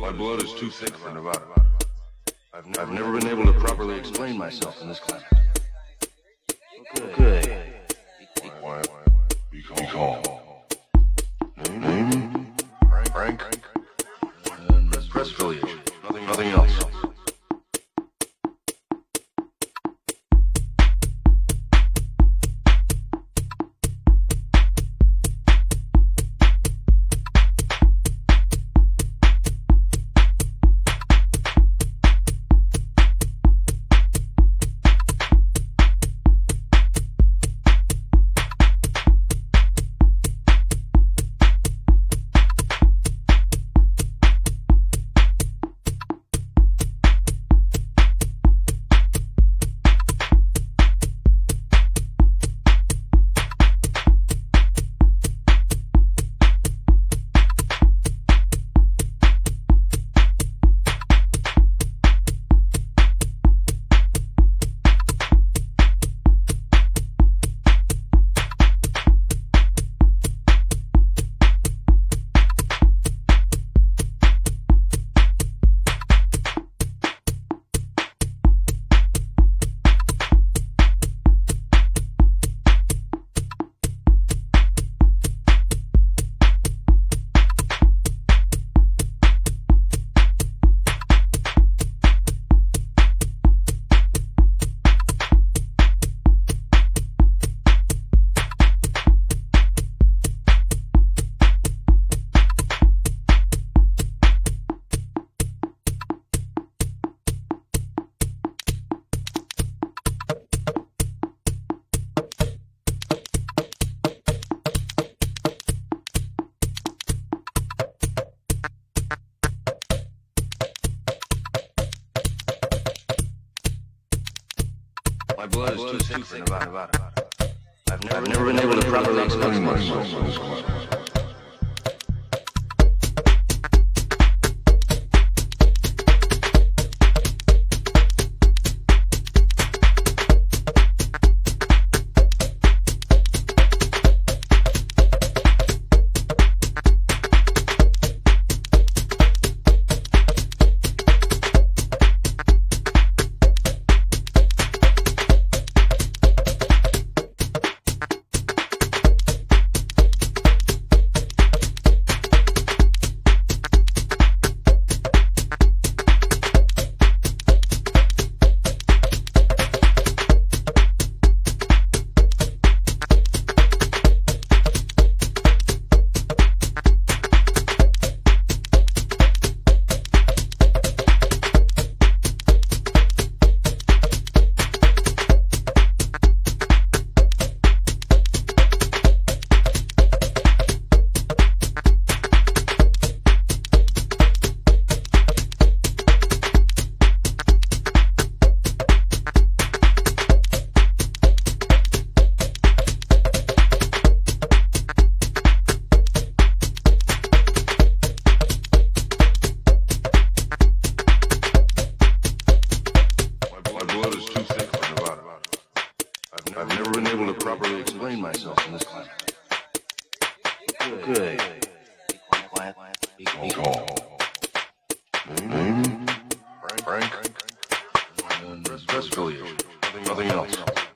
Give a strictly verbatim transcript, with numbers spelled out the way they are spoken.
My blood is too thick for Nevada. I've never, I've never been able to properly explain myself in this climate. Good. Be quiet. Be calm. Be calm. Name? Name? Frank? Frank? And press, press affiliation. Nothing, nothing else. My blood is too thick for Nevada. I've never, I've never been able to properly explain myself in this climate. I've never been able to properly explain myself in this climate. Good. Be quiet. Be calm. Name? Frank? Frank? And press affiliation. Nothing else.